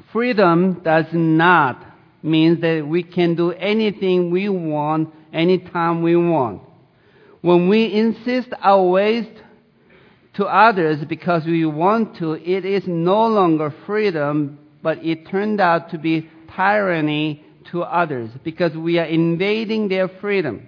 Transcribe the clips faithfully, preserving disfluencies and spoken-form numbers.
Freedom does not mean that we can do anything we want, anytime we want. When we insist our ways to others because we want to, it is no longer freedom, but it turned out to be tyranny to others because we are invading their freedom.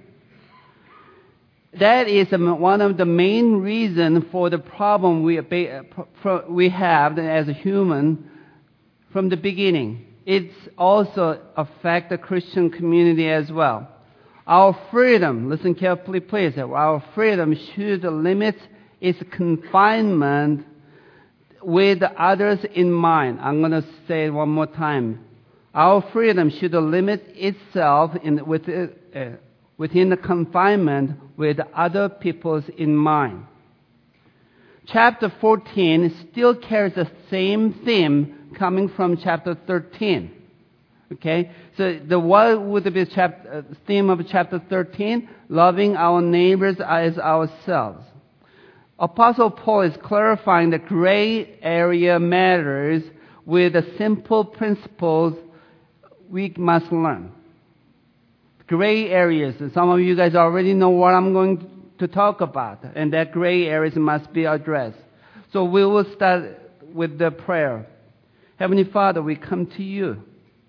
That is one of the main reasons for the problem we, we have as a human from the beginning. It also affects the Christian community as well. Our freedom, listen carefully please, our freedom should limit its confinement with others in mind. I'm going to say it one more time. Our freedom should limit itself in, with, uh, within the confinement with other people's in mind. Chapter fourteen still carries the same theme coming from chapter thirteen. Okay, so the what would be the chapter, theme of chapter thirteen? Loving our neighbors as ourselves. Apostle Paul is clarifying the gray area matters with the simple principles we must learn. Gray areas. Some of you guys already know what I'm going to talk about, and that gray areas must be addressed. So we will start with the prayer. Heavenly Father, we come to you.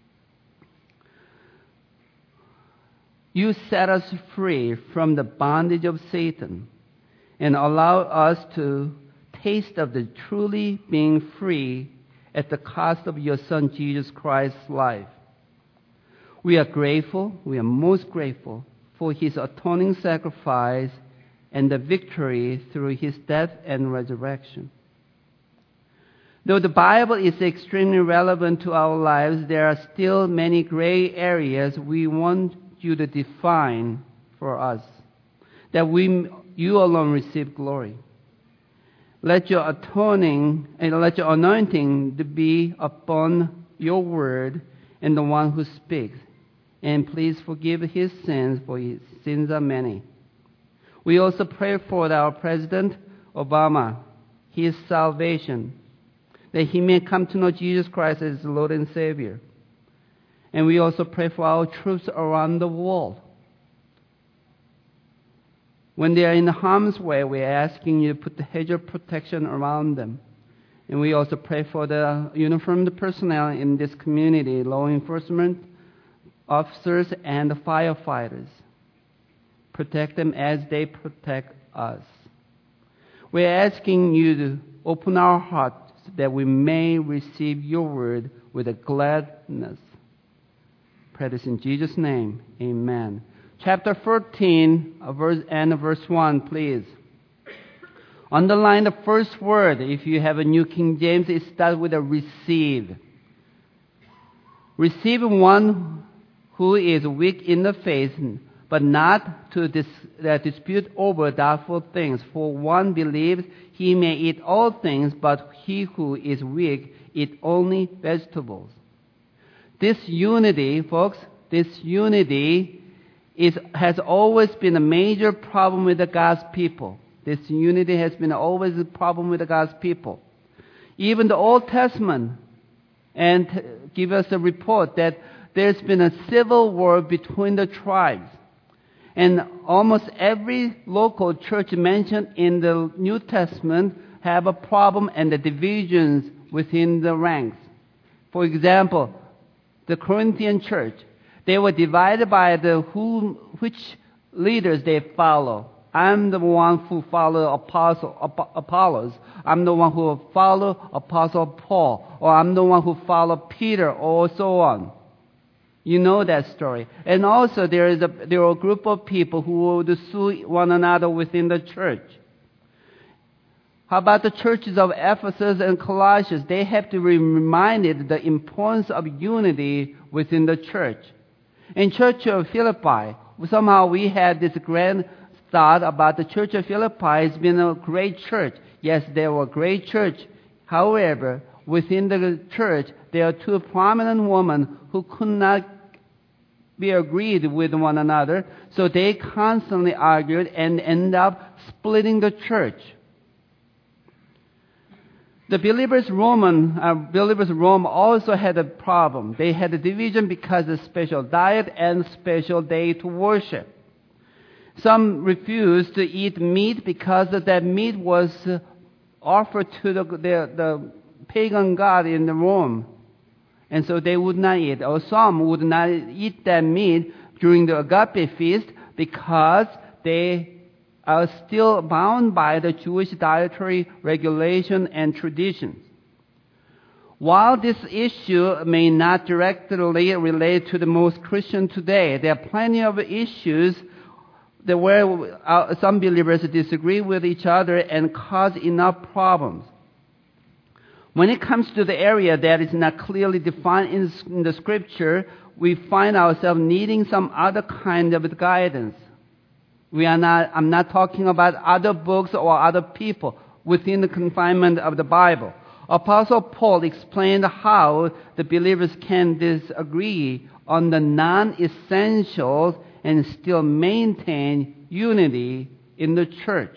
You set us free from the bondage of Satan and allow us to taste of the truly being free at the cost of your Son Jesus Christ's life. We are grateful, we are most grateful for his atoning sacrifice and the victory through his death and resurrection. Though the Bible is extremely relevant to our lives, there are still many gray areas we want you to define for us, that we, you alone receive glory. Let your atoning and let your anointing to be upon your word and the one who speaks. And please forgive his sins, for his sins are many. We also pray for our President Obama, his salvation, that he may come to know Jesus Christ as Lord and Savior. And we also pray for our troops around the world. When they are in harm's way, we are asking you to put the hedge of protection around them. And we also pray for the uniformed personnel in this community, law enforcement officers and the firefighters. Protect them as they protect us. We are asking you to open our hearts that we may receive your word with a gladness. Pray this in Jesus' name. Amen. Chapter fourteen, verse and verse one, please. Underline the first word. If you have a New King James, it starts with a receive. Receive one who is weak in the faith, but not to dis, uh, dispute over doubtful things. For one believes he may eat all things, but he who is weak eat only vegetables. This unity, folks, this unity is, has always been a major problem with the God's people. This unity has been always a problem with the God's people. Even the Old Testament and give us a report that there's been a civil war between the tribes. And almost every local church mentioned in the New Testament have a problem and the divisions within the ranks. For example, the Corinthian church, they were divided by the who, which leaders they follow. I'm the one who follow Apostle Apollos. I'm the one who follow Apostle Paul. Or I'm the one who follow Peter, or so on. You know that story. And also there is a there are a group of people who would sue one another within the church. How about the churches of Ephesus and Colossians? They have to be reminded the importance of unity within the church. In Church of Philippi, somehow we had this grand thought about the Church of Philippi has been a great church. Yes, they were a great church. However, within the church, there are two prominent women who could not be agreed with one another, so they constantly argued and ended up splitting the church. The believers Roman, uh, believers Rome also had a problem. They had a division because of special diet and special day to worship. Some refused to eat meat because that meat was offered to the, the, the pagan god in the Rome. And so they would not eat. Or some would not eat that meat during the agape feast because they are still bound by the Jewish dietary regulation and traditions. While this issue may not directly relate to the most Christian today, there are plenty of issues that where uh, some believers disagree with each other and cause enough problems. When it comes to the area that is not clearly defined in, in the Scripture, we find ourselves needing some other kind of guidance. We are not, I'm not talking about other books or other people within the confinement of the Bible. Apostle Paul explained how the believers can disagree on the non-essentials and still maintain unity in the church.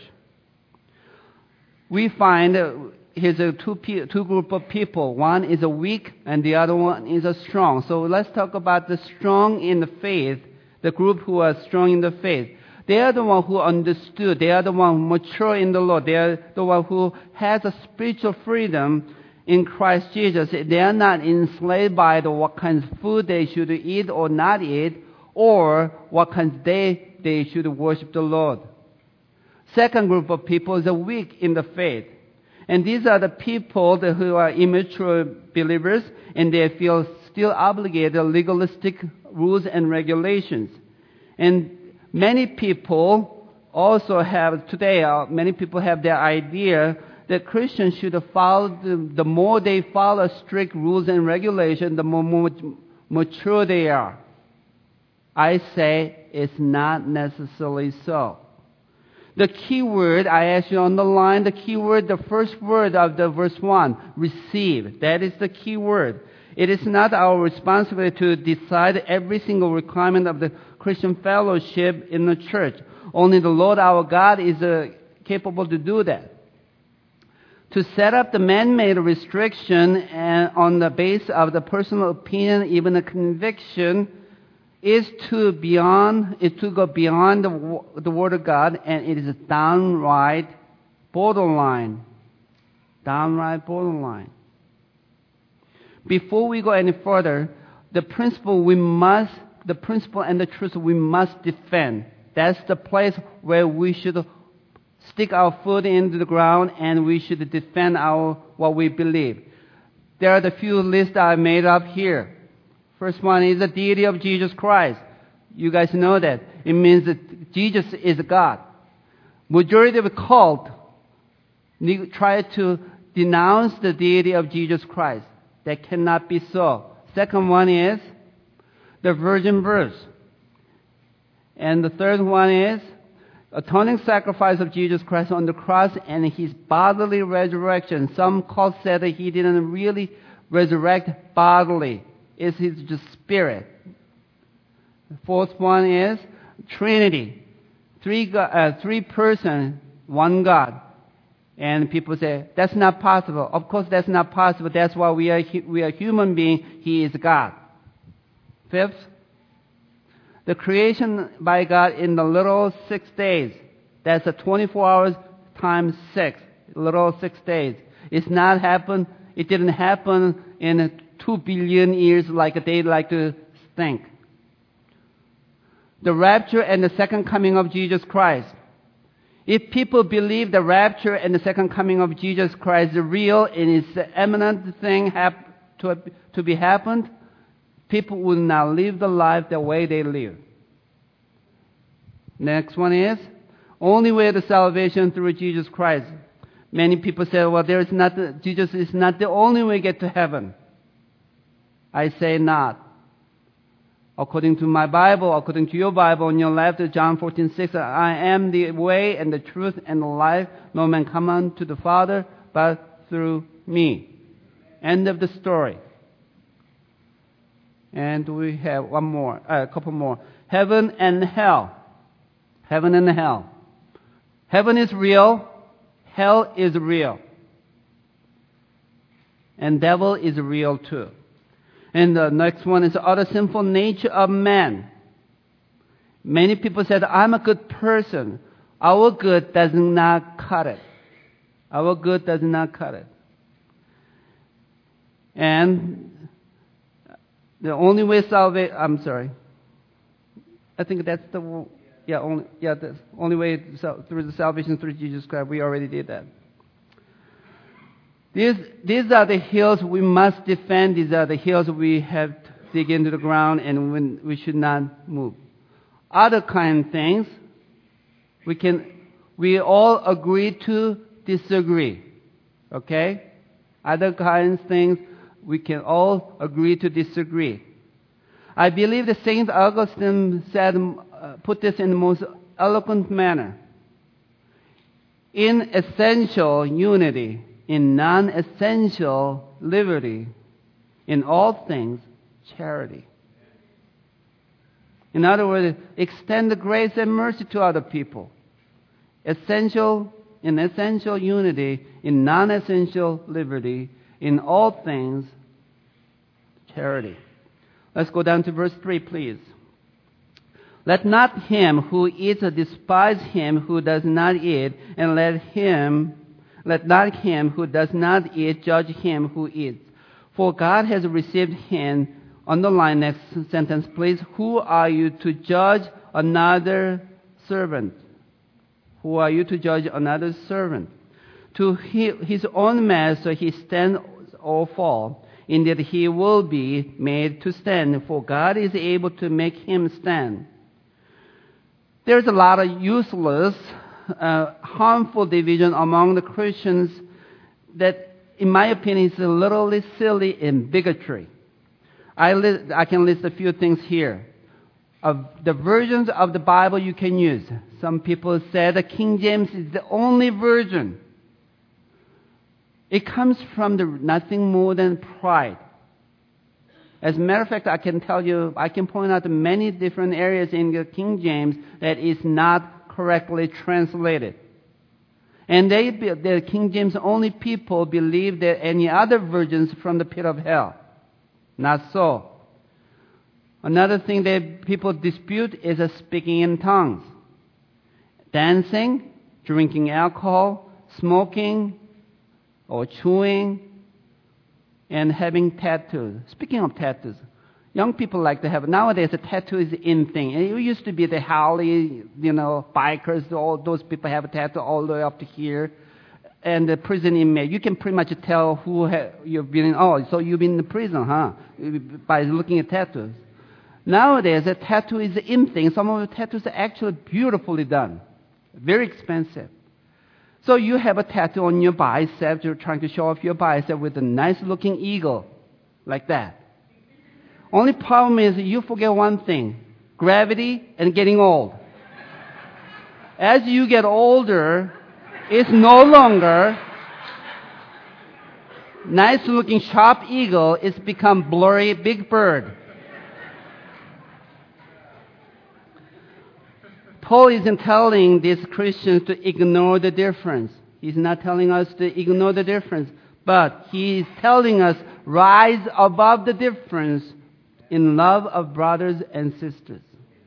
We find here's a two, two group of people. One is a weak and the other one is a strong. So let's talk about the strong in the faith, the group who are strong in the faith. They are the one who understood. They are the one who mature in the Lord. They are the one who has a spiritual freedom in Christ Jesus. They are not enslaved by the what kinds of food they should eat or not eat, or what kinds of day they should worship the Lord. Second group of people is the weak in the faith. And these are the people that who are immature believers, and they feel still obligated to legalistic rules and regulations. And many people also have, today, uh, many people have their idea that Christians should follow, the, the more they follow strict rules and regulations, the more, more mature they are. I say it's not necessarily so. The key word, I ask you on the line, the key word, the first word of the verse one, receive. That is the key word. It is not our responsibility to decide every single requirement of the Christian fellowship in the church. Only the Lord our God is uh, capable to do that. To set up the man-made restriction and on the basis of the personal opinion, even a conviction, is to beyond, is to go beyond the, the Word of God, and it is a downright borderline. Downright borderline. Before we go any further, the principle we must, the principle and the truth we must defend. That's the place where we should stick our foot into the ground and we should defend our what we believe. There are the few lists I made up here. First one is the deity of Jesus Christ. You guys know that. It means that Jesus is God. Majority of the cult try to denounce the deity of Jesus Christ. That cannot be so. Second one is the virgin birth. And the third one is atoning sacrifice of Jesus Christ on the cross and his bodily resurrection. Some cults said that he didn't really resurrect bodily. It's his just spirit. The fourth one is Trinity. Three, uh, three person, one God. And people say, that's not possible. Of course that's not possible. That's why we are, we are human beings. He is God. Fifth, the creation by God in the literal six days. That's a twenty-four hours times six. Literal six days. It's not happen, it didn't happen in a two billion years like they like to think. The rapture and the second coming of Jesus Christ. If people believe the rapture and the second coming of Jesus Christ is real and it's an imminent thing hap- to, to be happened, people will not live the life the way they live. Next one is, only way to salvation through Jesus Christ. Many people say, well, there is not the, Jesus is not the only way to get to heaven. I say not. According to my Bible, according to your Bible, on your left, John fourteen six, I am the way and the truth and the life. No man come unto the Father but through me. End of the story. And we have one more, uh, a couple more. Heaven and hell. Heaven and hell. Heaven is real. Hell is real. And devil is real too. And the next one is the other sinful nature of man. Many people said, I'm a good person. Our good does not cut it. Our good does not cut it. And the only way salvation, I'm sorry. I think that's the, yeah, only, yeah, the only way through the salvation through Jesus Christ. We already did that. These, these are the hills we must defend. These are the hills we have to dig into the ground and when we should not move. Other kind of things, we can, we all agree to disagree. Okay? Other kinds of things, we can all agree to disagree. I believe that Saint Augustine said, uh, put this in the most eloquent manner. In essential unity, in non-essential liberty, in all things, charity. In other words, extend the grace and mercy to other people. Essential, in essential unity, in non-essential liberty, in all things, charity. Let's go down to verse three, please. Let not him who eats despise him who does not eat, and let him, let not him who does not eat judge him who eats. For God has received him. Underline next sentence, please. Who are you to judge another servant? Who are you to judge another servant? To his own master he stands or fall. Indeed, he will be made to stand, for God is able to make him stand. There's a lot of useless, uh, harmful division among the Christians that, in my opinion, is literally silly and bigotry. I, li- I can list a few things here. Of the versions of the Bible you can use. Some people say the King James is the only version. It comes from the nothing more than pride. As a matter of fact, I can tell you, I can point out many different areas in the King James that is not correctly translated. And they, the King James only people believe that any other versions from the pit of hell. Not so. Another thing that people dispute is a speaking in tongues. Dancing, drinking alcohol, smoking, or chewing, and having tattoos. Speaking of tattoos, young people like to have, nowadays a tattoo is in thing. It used to be the Harley, you know, bikers, all those people have a tattoo all the way up to here. And the prison inmate, you can pretty much tell who ha- you've been in. Oh, so you've been in the prison, huh? By looking at tattoos. Nowadays, a tattoo is the in thing. Some of the tattoos are actually beautifully done. Very expensive. So you have a tattoo on your bicep. You're trying to show off your bicep with a nice-looking eagle, like that. Only problem is you forget one thing. Gravity and getting old. As you get older, it's no longer nice-looking sharp eagle. It's become blurry big bird. Paul isn't telling these Christians to ignore the difference. He's not telling us to ignore the difference. But he's telling us rise above the difference in love of brothers and sisters.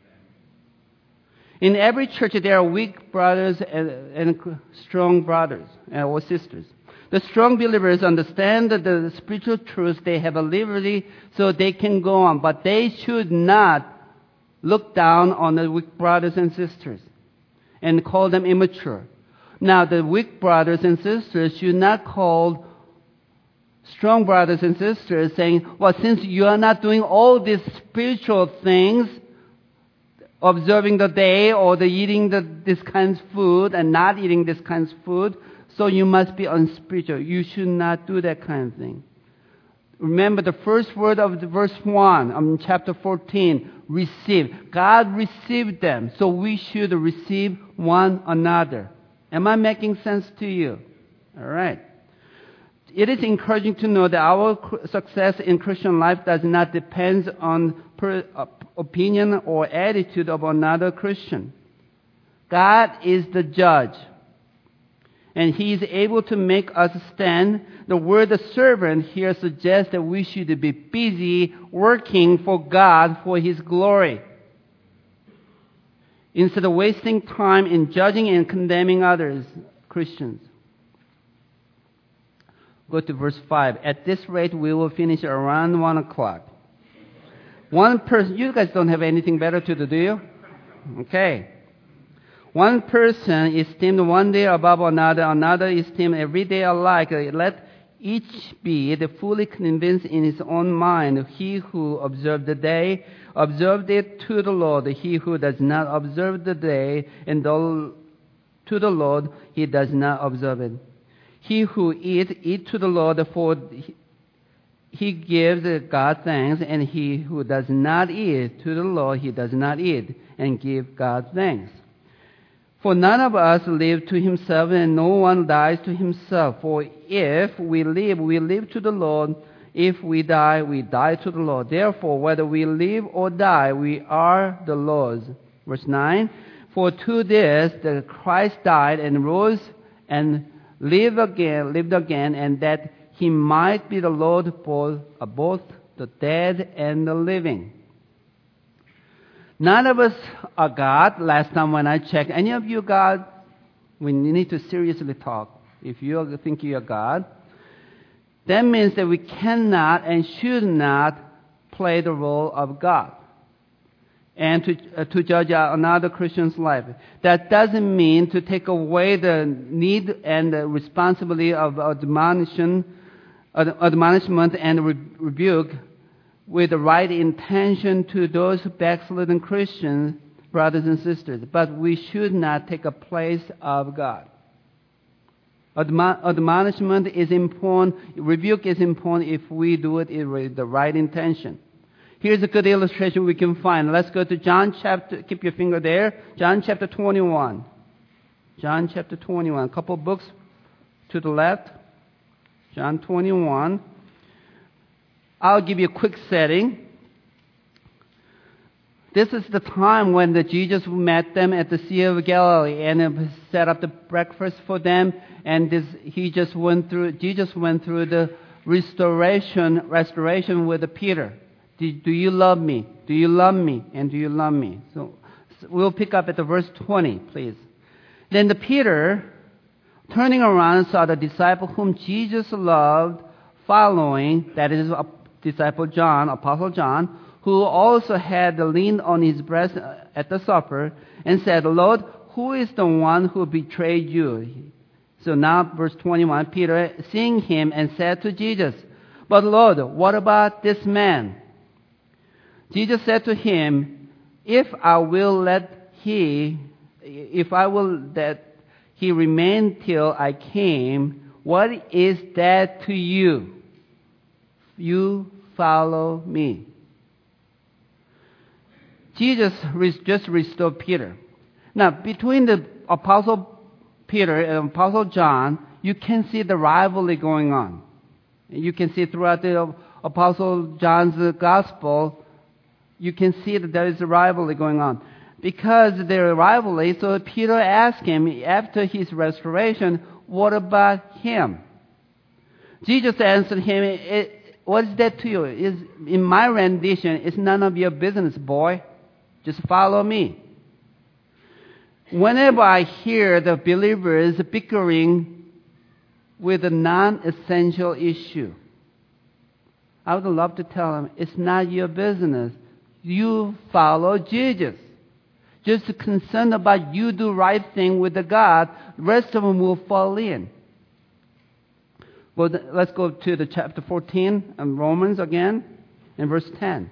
In every church, there are weak brothers and, and strong brothers or sisters. The strong believers understand the, the spiritual truth. They have a liberty so they can go on. But they should not look down on the weak brothers and sisters and call them immature. Now, the weak brothers and sisters should not call strong brothers and sisters saying, well, since you are not doing all these spiritual things, observing the day or the eating the, this kind of food and not eating this kind of food, so you must be unspiritual. You should not do that kind of thing. Remember the first word of the verse one of chapter fourteen, receive. God received them, so we should receive one another. Am I making sense to you? All right. It is encouraging to know that our success in Christian life does not depend on per, uh, opinion or attitude of another Christian. God is the judge. and he is able to make us stand. The word servant here suggests that we should be busy working for God for his glory, instead of wasting time in judging and condemning others, Christians. Go to verse five. At this rate, we will finish around one o'clock. One person, you guys don't have anything better to do, do you? Okay. One person esteemed one day above another, another esteemed every day alike. Let each be fully convinced in his own mind. He who observed the day, observed it to the Lord. He who does not observe the day, and to the Lord, he does not observe it. He who eats, eat to the Lord, for he gives God thanks, and he who does not eat to the Lord, he does not eat and give God thanks. For none of us live to himself, and no one dies to himself. For if we live, we live to the Lord. If we die, we die to the Lord. Therefore, whether we live or die, we are the Lord's. Verse nine, for to this that Christ died and rose and lived again, lived again, and that he might be the Lord for both the dead and the living. None of us are God. Last time when I checked, any of you God? We need to seriously talk. If you think you are God, that means that we cannot and should not play the role of God and to uh, to judge another Christian's life. That doesn't mean to take away the need and the responsibility of admonition, admonishment and re- rebuke with the right intention to those backslidden Christians, brothers and sisters. But we should not take a place of God. Admon- admonishment is important, rebuke is important if we do it with the right intention. Here's a good illustration we can find. Let's go to John chapter, keep your finger there, John chapter twenty-one. John chapter twenty-one, a couple books to the left. John twenty-one. I'll give you a quick setting. This is the time when the Jesus met them at the Sea of Galilee and set up the breakfast for them. And this, he just went through. Jesus went through the restoration, restoration with Peter. Do, do you love me? Do you love me? And do you love me? So, so we'll pick up at the verse twenty, please. Then the Peter, turning around, saw the disciple whom Jesus loved, following. That is a disciple John, Apostle John, who also had leaned on his breast at the supper, and said, Lord, who is the one who betrayed you? So now, verse twenty-one, Peter, seeing him, and said to Jesus, but Lord, what about this man? Jesus said to him, if I will let he, if I will that he remain till I came, what is that to you? You follow me. Jesus just restored Peter. Now, between the Apostle Peter and Apostle John, you can see the rivalry going on. You can see throughout the Apostle John's Gospel, you can see that there is a rivalry going on. Because there is rivalry, so Peter asked him, after his restoration, what about him? Jesus answered him, what is that to you? Is in my rendition, it's none of your business, boy. Just follow me. Whenever I hear the believers bickering with a non-essential issue, I would love to tell them, it's not your business. You follow Jesus. Just concerned about you do right thing with the God, the rest of them will fall in. Well, let's go to the chapter fourteen of Romans again, and verse ten.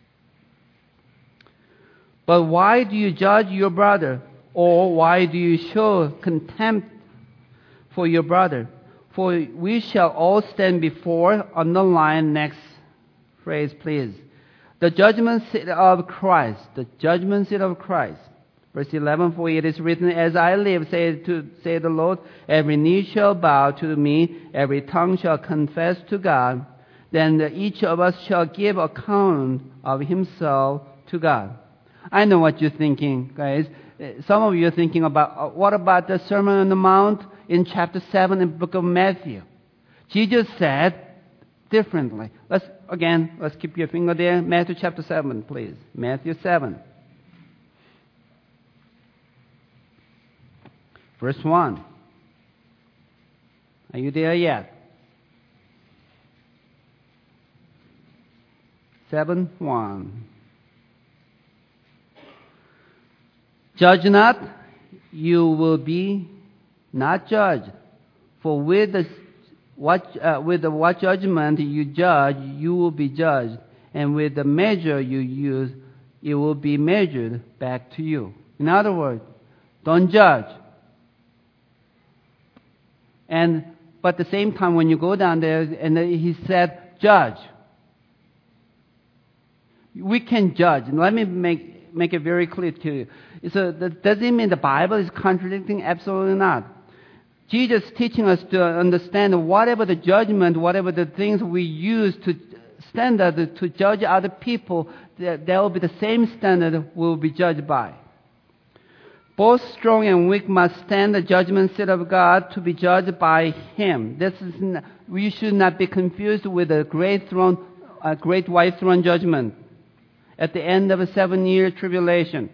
But why do you judge your brother? Or why do you show contempt for your brother? For we shall all stand before, underline next phrase, please. The judgment seat of Christ. The judgment seat of Christ. Verse eleven, for it is written, as I live, say, to, say the Lord, every knee shall bow to me, every tongue shall confess to God. Then each of us shall give account of himself to God. I know what you're thinking, guys. Some of you are thinking about, uh, what about the Sermon on the Mount in chapter seven in the book of Matthew? Jesus said differently. Let's, again, let's keep your finger there. Matthew chapter seven, please. Matthew seven. Verse one. Are you there yet? seven one. Judge not, you will be not judged. For with the what uh, with the what judgment you judge, you will be judged, and with the measure you use, it will be measured back to you. In other words, don't judge. And but at the same time, when you go down there, and he said, judge. We can judge. And let me make make it very clear to you. So that doesn't mean the Bible is contradicting? Absolutely not. Jesus is teaching us to understand whatever the judgment, whatever the things we use to standard to judge other people, that there will be the same standard we will be judged by. Both strong and weak must stand the judgment seat of God to be judged by Him. This is not, we should not be confused with the great throne, a great white throne judgment at the end of a seven-year tribulation.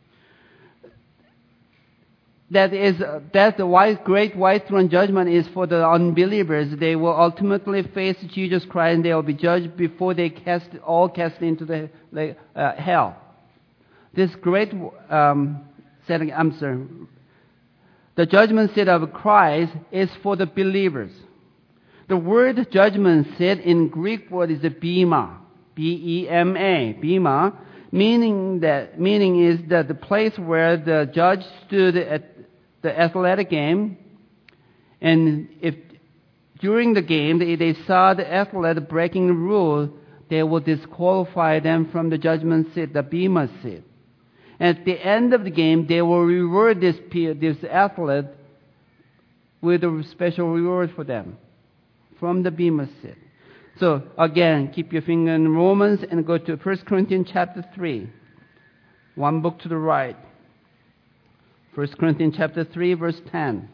That is, that the white, great white throne judgment is for the unbelievers. They will ultimately face Jesus Christ, and they will be judged before they cast all cast into the like, uh, hell. This great um, setting, I'm sorry, the judgment seat of Christ is for the believers. The word judgment seat in Greek word is the bema, B E M A, bema, meaning that meaning is that the place where the judge stood at the athletic game, and if during the game they, they saw the athlete breaking the rule, they will disqualify them from the judgment seat, the bema seat. And at the end of the game, they will reward this this athlete with a special reward for them from the bema seat. So again, keep your finger in Romans and go to First Corinthians chapter three, one book to the right. First Corinthians chapter three, verse ten.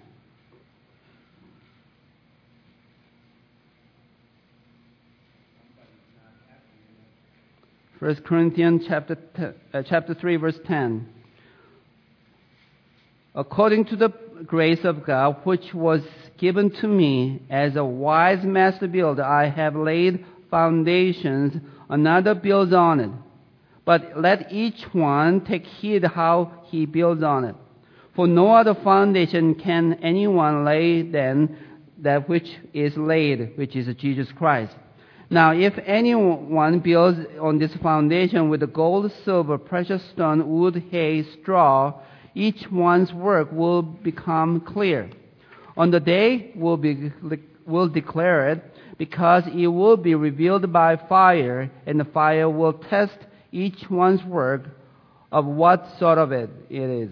First Corinthians chapter t- uh, chapter three, verse ten. According to the grace of God, which was given to me as a wise master builder, I have laid foundations, another builds on it. But let each one take heed how he builds on it. For no other foundation can anyone lay than that which is laid, which is Jesus Christ. Now, if anyone builds on this foundation with gold, silver, precious stone, wood, hay, straw, each one's work will become clear. On the day will be will declare it, because it will be revealed by fire, and the fire will test each one's work of what sort of it it is.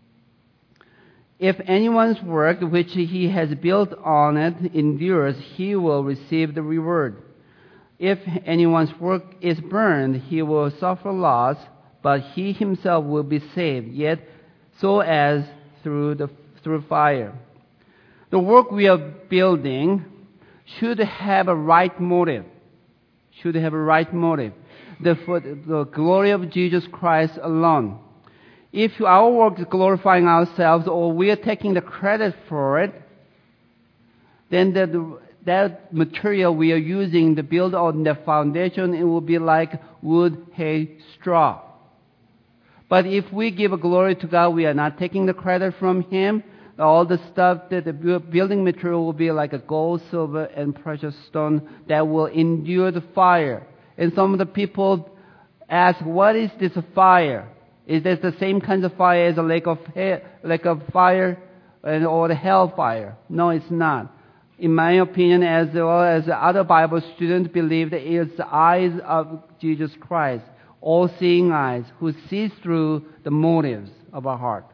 If anyone's work which he has built on it endures, he will receive the reward. If anyone's work is burned, he will suffer loss, but he himself will be saved, yet so as through the through fire. The work we are building should have a right motive. Should have a right motive. The, for the glory of Jesus Christ alone. If our work is glorifying ourselves, or we are taking the credit for it, then that that material we are using to build on the foundation, it will be like wood, hay, straw. But if we give glory to God, we are not taking the credit from Him. All the stuff, that the building material will be like a gold, silver, and precious stone that will endure the fire. And some of the people ask, what is this fire? Is this the same kind of fire as a lake of lake of fire and or the hellfire? No, it's not. In my opinion, as well as other Bible students believe, that it is the eyes of Jesus Christ, all-seeing eyes, who sees through the motives of our heart.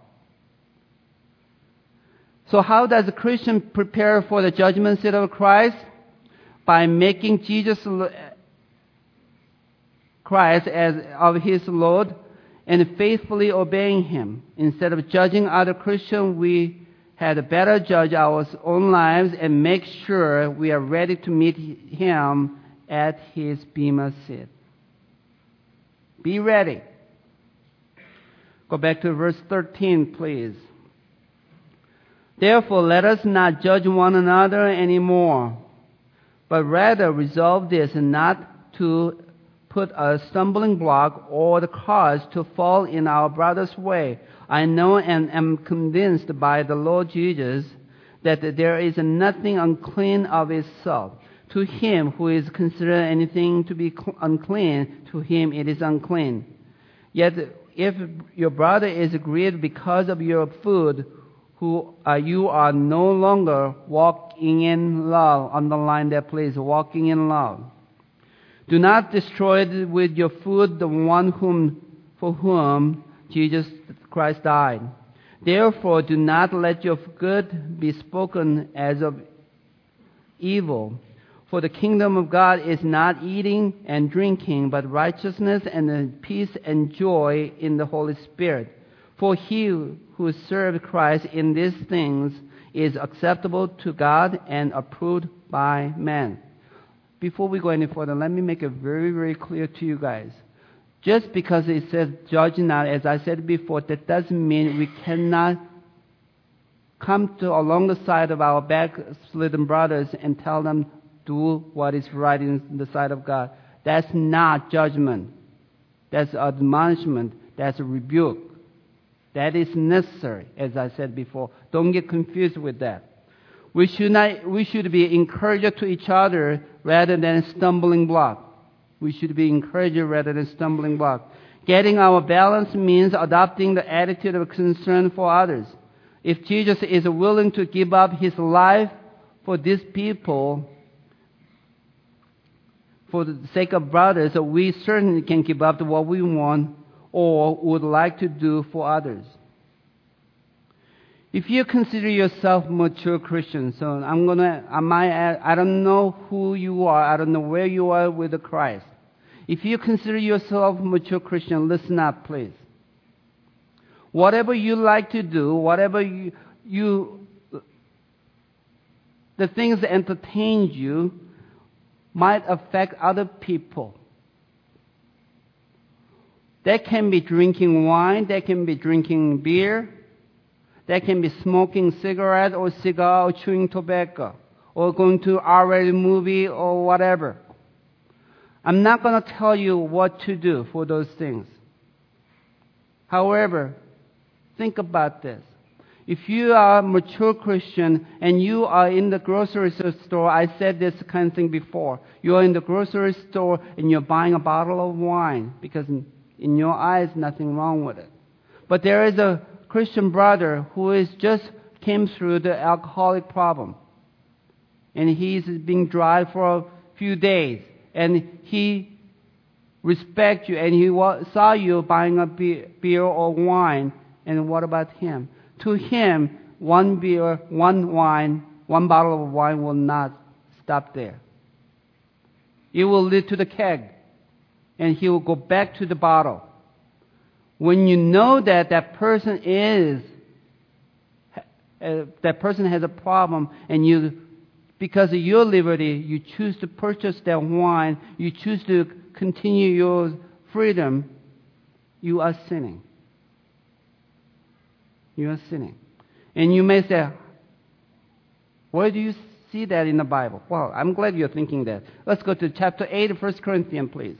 So how does a Christian prepare for the judgment seat of Christ? By making Jesus Christ as of his Lord, and faithfully obeying Him. Instead of judging other Christians, we had better judge our own lives and make sure we are ready to meet Him at His bema seat. Be ready. Go back to verse thirteen, please. Therefore, let us not judge one another anymore, but rather resolve this not to put a stumbling block or the cause to fall in our brother's way. I know and am convinced by the Lord Jesus that there is nothing unclean of itself. To him who is considered anything to be unclean, to him it is unclean. Yet if your brother is grieved because of your food, who uh, you are no longer walking in love. Underline that, please. Walking in love. Do not destroy with your food the one whom, for whom Jesus Christ died. Therefore, do not let your good be spoken as of evil. For the kingdom of God is not eating and drinking, but righteousness and peace and joy in the Holy Spirit. For he who serves Christ in these things is acceptable to God and approved by men. Before we go any further, let me make it very, very clear to you guys. Just because it says judge not, as I said before, that doesn't mean we cannot come to along the side of our backslidden brothers and tell them do what is right in the sight of God. That's not judgment. That's admonishment. That's a rebuke. That is necessary, as I said before. Don't get confused with that. We should not. We should be encourager to each other rather than stumbling block. We should be encourager rather than stumbling block. Getting our balance means adopting the attitude of concern for others. If Jesus is willing to give up His life for these people, for the sake of brothers, we certainly can give up what we want or would like to do for others. If you consider yourself mature Christian, so I'm gonna, I might, I don't know who you are, I don't know where you are with Christ. If you consider yourself mature Christian, listen up, please. Whatever you like to do, whatever you, you the things that entertain you, might affect other people. That can be drinking wine, that can be drinking beer, that can be smoking cigarette or cigar or chewing tobacco, or going to R-rated movie or whatever. I'm not going to tell you what to do for those things. However, think about this. If you are a mature Christian and you are in the grocery store, I said this kind of thing before. You are in the grocery store and you're buying a bottle of wine because in, in your eyes, nothing wrong with it. But there is a Christian brother who is just came through the alcoholic problem. And he's being dry for a few days. And he respects you and he saw you buying a beer or wine. And what about him? To him, one beer, one wine, one bottle of wine will not stop there. It will lead to the keg, and he will go back to the bottle. When you know that that person is, uh, that person has a problem, and you, because of your liberty, you choose to purchase that wine, you choose to continue your freedom, you are sinning. You are sinning. And you may say, where do you see that in the Bible? Well, I'm glad you're thinking that. Let's go to chapter eight of First Corinthians, please.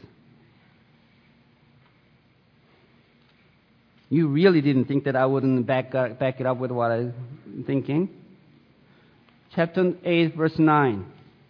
You really didn't think that I wouldn't back, uh, back it up with what I'm thinking. Chapter eight, verse nine.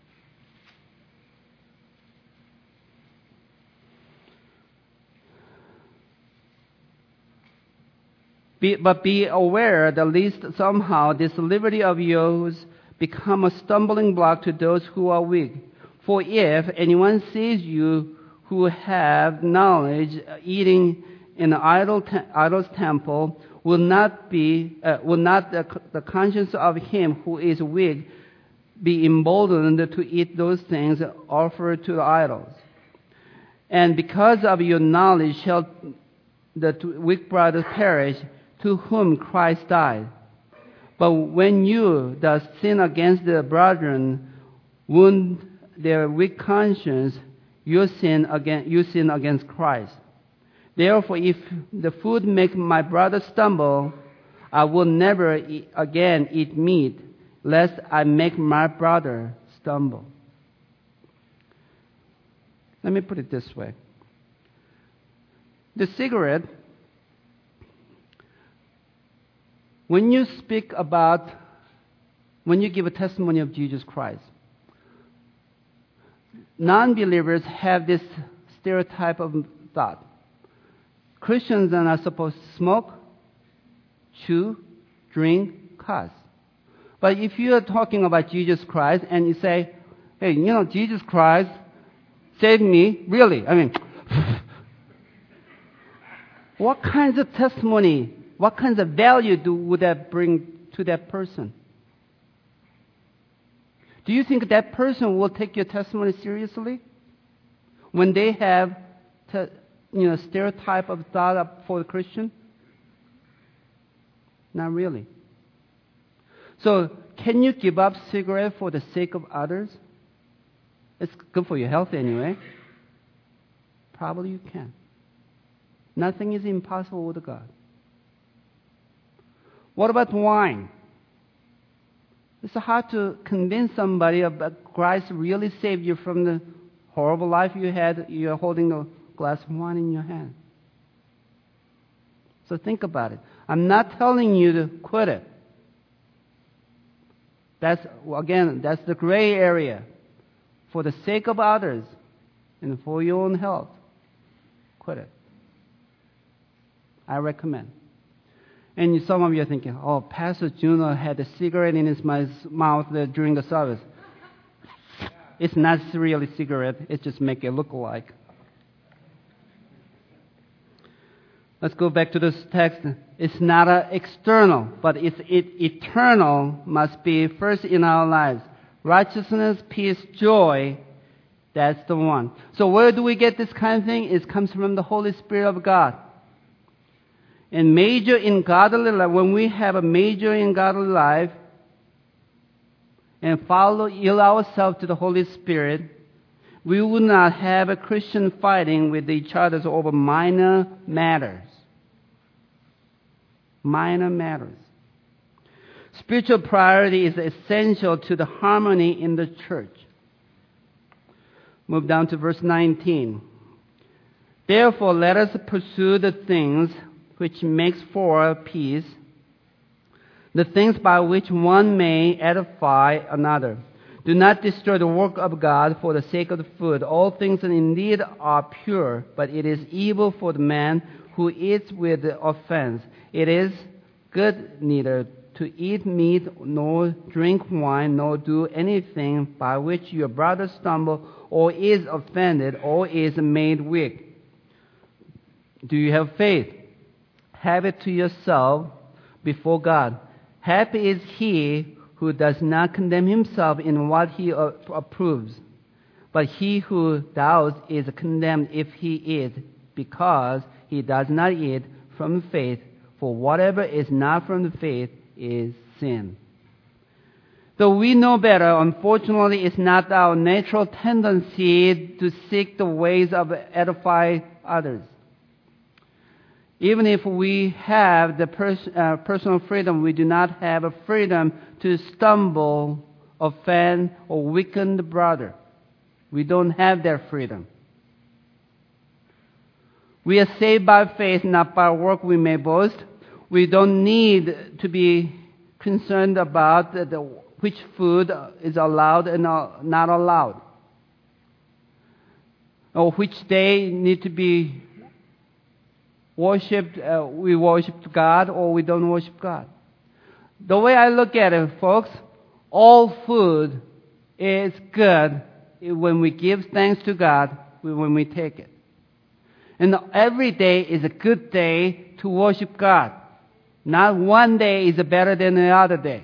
Be, but be aware that least somehow this liberty of yours become a stumbling block to those who are weak. For if anyone sees you who have knowledge eating in an idol te- idol's temple, will not be uh, will not the, the conscience of him who is weak be emboldened to eat those things offered to the idols. And because of your knowledge shall the two weak brothers perish, to whom Christ died. But when you thus sin against the brethren, wound their weak conscience, you sin against, you sin against Christ. Therefore, if the food makes my brother stumble, I will never eat, again eat meat, lest I make my brother stumble. Let me put it this way. The cigarette, when you speak about, when you give a testimony of Jesus Christ, non-believers have this stereotype of thought. Christians are not supposed to smoke, chew, drink, cuss. But if you are talking about Jesus Christ and you say, hey, you know, Jesus Christ saved me, really, I mean, what kinds of testimony, what kinds of value do, would that bring to that person? Do you think that person will take your testimony seriously when they have, te- you know, stereotype of thought for the Christian? Not really. So, can you give up cigarette for the sake of others? It's good for your health anyway. Probably you can. Nothing is impossible with God. What about wine? It's hard to convince somebody about Christ really saved you from the horrible life you had. You're holding a glass of wine in your hand. So think about it. I'm not telling you to quit it. That's, again, that's the gray area. For the sake of others and for your own health, quit it. I recommend. And some of you are thinking, oh, Pastor Juno had a cigarette in his mouth during the service. It's not really a cigarette. It just makes it look like. Let's go back to this text. It's not a external, but it's it, eternal must be first in our lives. Righteousness, peace, joy, that's the one. So where do we get this kind of thing? It comes from the Holy Spirit of God. And major in godly life, when we have a major in godly life and follow, yield ourselves to the Holy Spirit, we will not have a Christian fighting with each other over minor matters. Minor matters. Spiritual priority is essential to the harmony in the church. Move down to verse nineteen. Therefore, let us pursue the things which makes for peace, the things by which one may edify another. Do not destroy the work of God for the sake of the food. All things indeed are pure, but it is evil for the man who eats with offense. It is good neither to eat meat, nor drink wine, nor do anything by which your brother stumble, or is offended, or is made weak. Do you have faith? Have it to yourself before God. Happy is he who does not condemn himself in what he approves. But he who doubts is condemned if he eats, because he does not eat from faith. For whatever is not from the faith is sin. Though we know better, unfortunately, it's not our natural tendency to seek the ways of edifying others. Even if we have the pers- uh, personal freedom, we do not have a freedom to stumble, offend, or weaken the brother. We don't have that freedom. We are saved by faith, not by work we may boast. We don't need to be concerned about the, the, which food is allowed and not allowed, or which day need to be worshipped. Uh, we worship God or we don't worship God. The way I look at it, folks, all food is good when we give thanks to God when we take it. And every day is a good day to worship God. Not one day is better than the other day.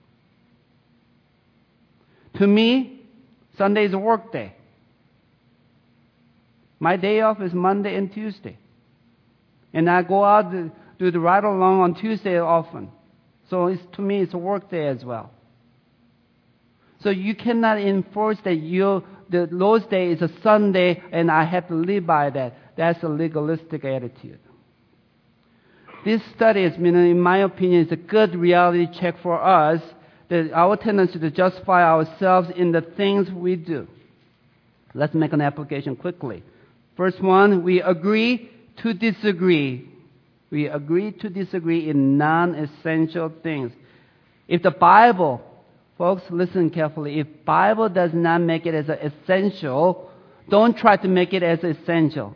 To me, Sunday is a work day. My day off is Monday and Tuesday. And I go out to do the ride along on Tuesday often. So it's, to me, it's a work day as well. So you cannot enforce that you, the Lord's Day is a Sunday and I have to live by that. That's a legalistic attitude. This study has been, in my opinion, is a good reality check for us, that our tendency to justify ourselves in the things we do. Let's make an application quickly. First one, we agree to disagree. We agree to disagree in non-essential things. If the Bible, folks, listen carefully, if Bible does not make it as an essential, don't try to make it as essential.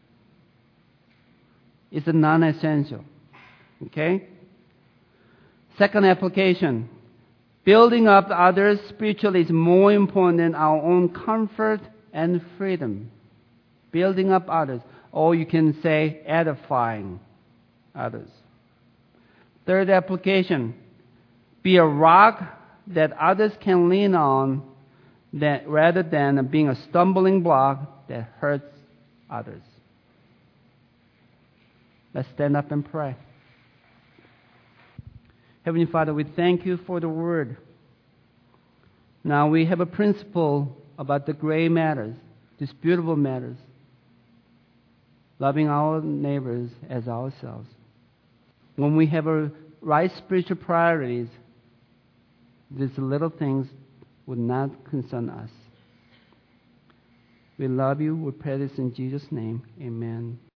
It's a non-essential. Okay? Second application. Building up others spiritually is more important than our own comfort and freedom. Building up others. Or you can say edifying others. Third application. Be a rock that others can lean on that, rather than being a stumbling block that hurts others. Let's stand up and pray. Heavenly Father, we thank you for the word. Now we have a principle about the gray matters, disputable matters, loving our neighbors as ourselves. When we have a right spiritual priorities, these little things would not concern us. We love you. We pray this in Jesus' name. Amen.